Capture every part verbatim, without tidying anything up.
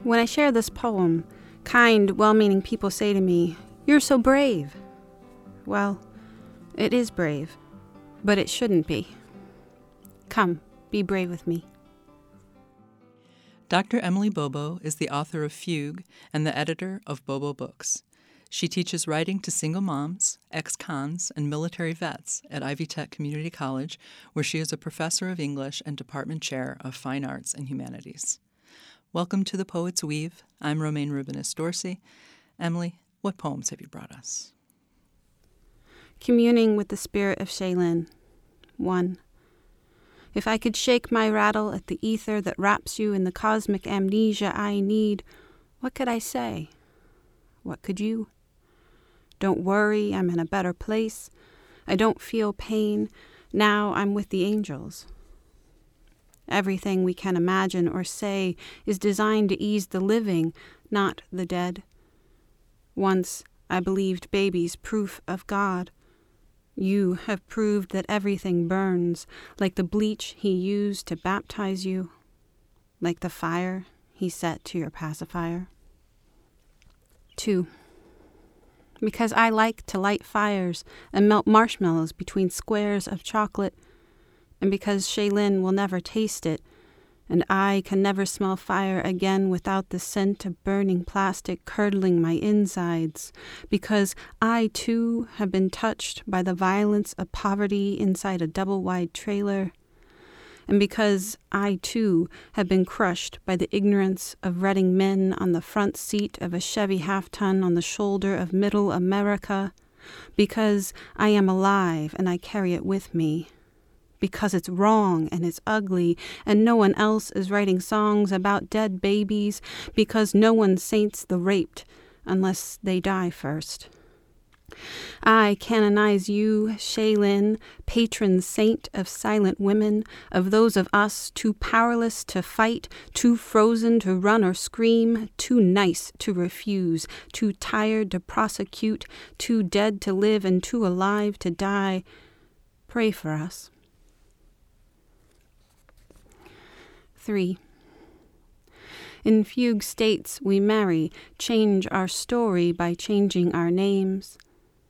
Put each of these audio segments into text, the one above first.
When I share this poem, kind, well-meaning people say to me, "You're so brave." Well, it is brave, but it shouldn't be. Come, be brave with me. Doctor Emily Bobo is the author of Fugue and the editor of Bobo Books. She teaches writing to single moms, ex-cons, and military vets at Ivy Tech Community College, where she is a professor of English and department chair of Fine Arts and Humanities. Welcome to The Poet's Weave. I'm Romaine Rubinis Dorsey. Emily, what poems have you brought us? Communing with the Spirit of Shaylin. One. If I could shake my rattle at the ether that wraps you in the cosmic amnesia I need, what could I say? What could you? Don't worry, I'm in a better place. I don't feel pain. Now I'm with the angels. Everything we can imagine or say is designed to ease the living, not the dead. Once I believed babies proof of God. You have proved that everything burns, like the bleach he used to baptize you, like the fire he set to your pacifier. Two. Because I like to light fires and melt marshmallows between squares of chocolate, and because Shaylin will never taste it, and I can never smell fire again without the scent of burning plastic curdling my insides, because I, too, have been touched by the violence of poverty inside a double-wide trailer, and because I, too, have been crushed by the ignorance of Reading men on the front seat of a Chevy half-ton on the shoulder of Middle America, because I am alive and I carry it with me, because it's wrong and it's ugly, and no one else is writing songs about dead babies, because no one saints the raped unless they die first. I canonize you, Shaylin, patron saint of silent women, of those of us too powerless to fight, too frozen to run or scream, too nice to refuse, too tired to prosecute, too dead to live and too alive to die. Pray for us. Three. In fugue states we marry, change our story by changing our names.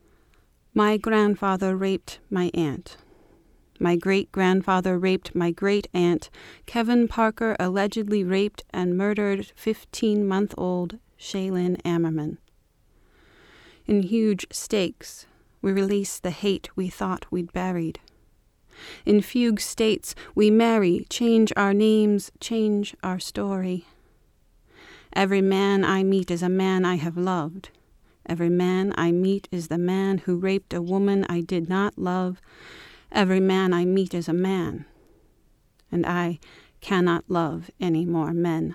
My grandfather raped my aunt. My great-grandfather raped my great-aunt. Kevin Parker allegedly raped and murdered fifteen-month-old Shaylin Ammerman. In huge stakes, we release the hate we thought we'd buried. In fugue states, we marry, change our names, change our story. Every man I meet is a man I have loved. Every man I meet is the man who raped a woman I did not love. Every man I meet is a man. And I cannot love any more men.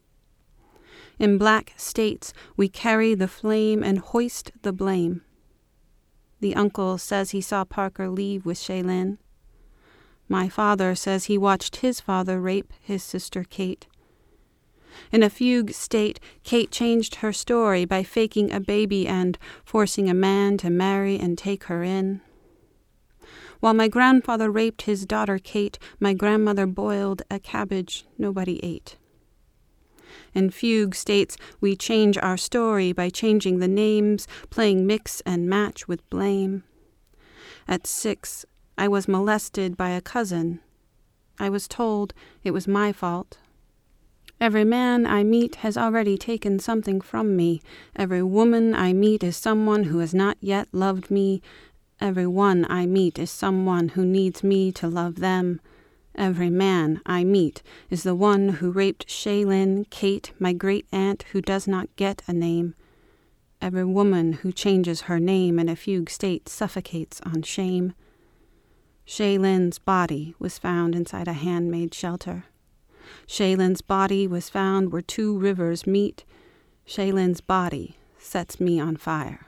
In black states, we carry the flame and hoist the blame. The uncle says he saw Parker leave with Shaylin. My father says he watched his father rape his sister Kate. In a fugue state, Kate changed her story by faking a baby and forcing a man to marry and take her in. While my grandfather raped his daughter Kate, my grandmother boiled a cabbage nobody ate. In fugue states, we change our story by changing the names, playing mix and match with blame. At six, I was molested by a cousin. I was told it was my fault. Every man I meet has already taken something from me. Every woman I meet is someone who has not yet loved me. Every one I meet is someone who needs me to love them. Every man I meet is the one who raped Shaylin, Kate, my great-aunt who does not get a name. Every woman who changes her name in a fugue state suffocates on shame. Shaylin's body was found inside a handmade shelter. Shaylin's body was found where two rivers meet. Shaylin's body sets me on fire.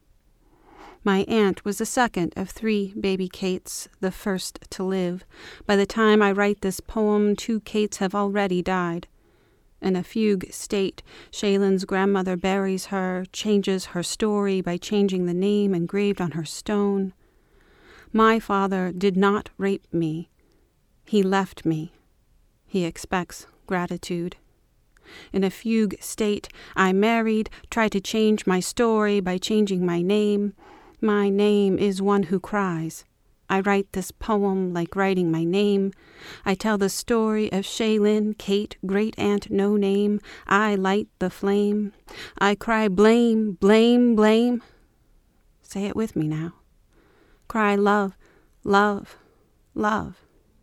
My aunt was the second of three baby Kates, the first to live. By the time I write this poem, two Kates have already died. In a fugue state, Shaylin's grandmother buries her, changes her story by changing the name engraved on her stone. My father did not rape me. He left me. He expects gratitude. In a fugue state, I married, try to change my story by changing my name. My name is one who cries. I write this poem like writing my name. I tell the story of Shaylin, Kate, great-aunt no name. I light the flame. I cry blame, blame, blame. Say it with me now. Cry love, love, love.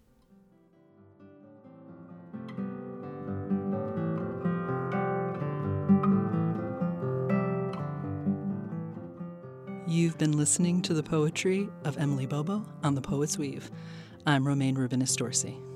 You've been listening to the poetry of Emily Bobo on The Poet's Weave. I'm Romaine Rubinis Dorsey.